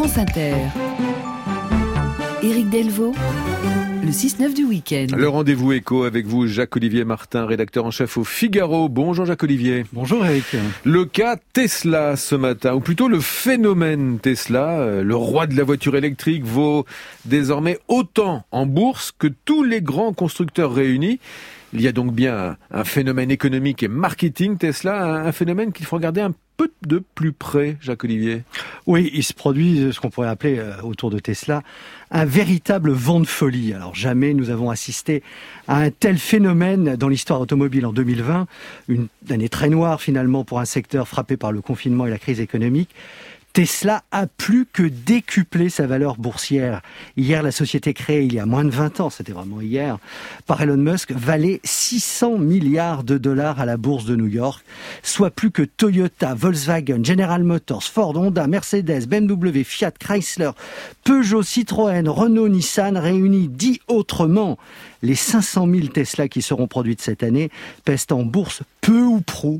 France Inter. Éric Delvaux, le 6-9 du week-end. Le rendez-vous éco avec vous, Jacques-Olivier Martin, rédacteur en chef au Figaro. Bonjour Jacques-Olivier. Bonjour Éric. Le cas Tesla ce matin, ou plutôt le phénomène Tesla, le roi de la voiture électrique, vaut désormais autant en bourse que tous les grands constructeurs réunis. Il y a donc bien un phénomène économique et marketing Tesla, un phénomène qu'il faut regarder un peu de plus près, Jacques-Olivier. Oui, il se produit ce qu'on pourrait appeler autour de Tesla un véritable vent de folie. Alors jamais nous avons assisté à un tel phénomène dans l'histoire automobile en 2020, une année très noire finalement pour un secteur frappé par le confinement et la crise économique. Tesla a plus que décuplé sa valeur boursière. Hier, la société créée il y a moins de 20 ans, c'était vraiment hier, par Elon Musk, valait 600 milliards de dollars à la bourse de New York, soit plus que Toyota, Volkswagen, General Motors, Ford, Honda, Mercedes, BMW, Fiat, Chrysler, Peugeot, Citroën, Renault, Nissan réunis. Dit autrement, les 500 000 Tesla qui seront produites cette année pèsent en bourse peu ou prou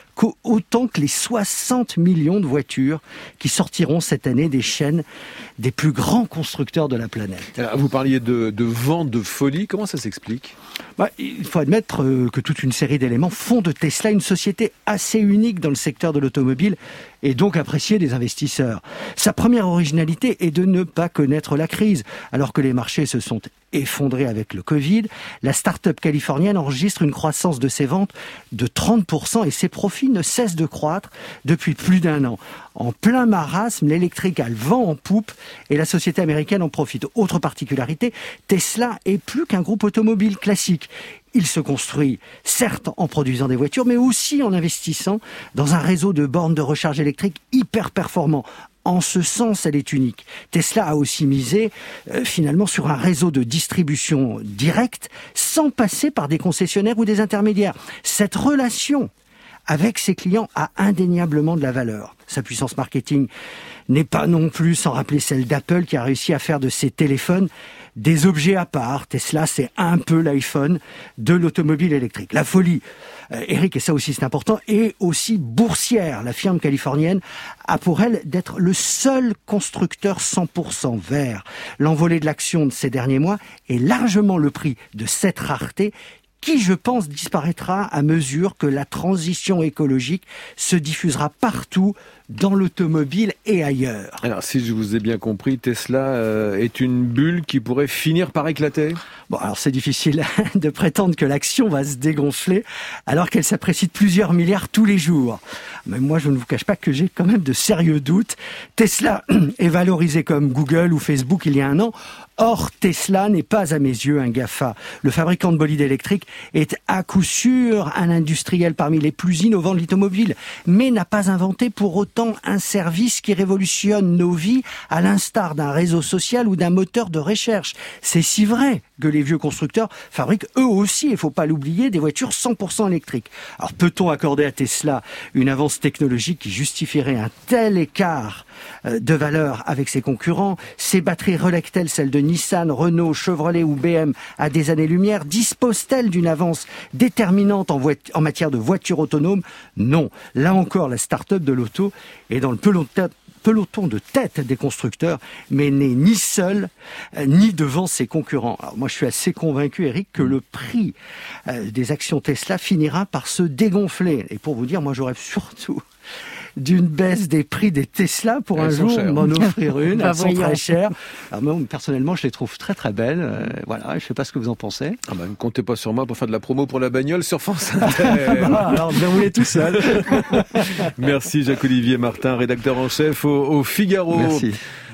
autant que les 60 millions de voitures qui sortiront cette année des chaînes des plus grands constructeurs de la planète. Alors, vous parliez de vent de folie, comment ça s'explique ? Il faut admettre que toute une série d'éléments font de Tesla une société assez unique dans le secteur de l'automobile et donc appréciée des investisseurs. Sa première originalité est de ne pas connaître la crise. Alors que les marchés se sont effondrés avec le Covid, la start-up californienne enregistre une croissance de ses ventes de 30% et ses profits ne cessent de croître depuis plus d'un an. En plein marasme, l'électrique a le vent en poupe et la société américaine en profite. Autre particularité, Tesla est plus qu'un groupe automobile classique. Il se construit, certes, en produisant des voitures, mais aussi en investissant dans un réseau de bornes de recharge électrique hyper performant. En ce sens, elle est unique. Tesla a aussi misé, finalement, sur un réseau de distribution directe, sans passer par des concessionnaires ou des intermédiaires. Cette relation avec ses clients a indéniablement de la valeur. Sa puissance marketing n'est pas non plus sans rappeler celle d'Apple qui a réussi à faire de ses téléphones des objets à part. Tesla, c'est un peu l'iPhone de l'automobile électrique. La folie, Eric, et ça aussi c'est important, est aussi boursière. La firme californienne a pour elle d'être le seul constructeur 100% vert. L'envolée de l'action de ces derniers mois est largement le prix de cette rareté qui, je pense, disparaîtra à mesure que la transition écologique se diffusera partout dans l'automobile et ailleurs. Alors, si je vous ai bien compris, Tesla est une bulle qui pourrait finir par éclater ? Bon, alors c'est difficile de prétendre que l'action va se dégonfler alors qu'elle s'apprécie de plusieurs milliards tous les jours. Mais moi, je ne vous cache pas que j'ai quand même de sérieux doutes. Tesla est valorisé comme Google ou Facebook il y a un an. Or, Tesla n'est pas à mes yeux un GAFA. Le fabricant de bolides électriques est à coup sûr un industriel parmi les plus innovants de l'automobile, mais n'a pas inventé pour autant un service qui révolutionne nos vies à l'instar d'un réseau social ou d'un moteur de recherche. C'est si vrai que les vieux constructeurs fabriquent eux aussi, il ne faut pas l'oublier, des voitures 100% électriques. Alors peut-on accorder à Tesla une avance technologique qui justifierait un tel écart de valeur avec ses concurrents ? Ces batteries relèquent-elles celles de Nissan, Renault, Chevrolet ou BM à des années-lumière? Disposent-elles d'une avance déterminante en matière de voitures autonomes? Non. Là encore, la start-up de l'auto est dans le peloton de tête des constructeurs, mais n'est ni seul, ni devant ses concurrents. Alors moi, je suis assez convaincu, Eric, que le prix des actions Tesla finira par se dégonfler. Et pour vous dire, moi, j'aurais surtout d'une baisse des prix des Tesla pour un jour m'en offrir une. Elles sont très chères. Alors moi, personnellement, je les trouve très très belles. Voilà, je ne sais pas ce que vous en pensez. Ne comptez pas sur moi pour faire de la promo pour la bagnole sur France Inter. Alors, déroulez tout seul. Merci Jacques-Olivier Martin, rédacteur en chef au Figaro. Merci.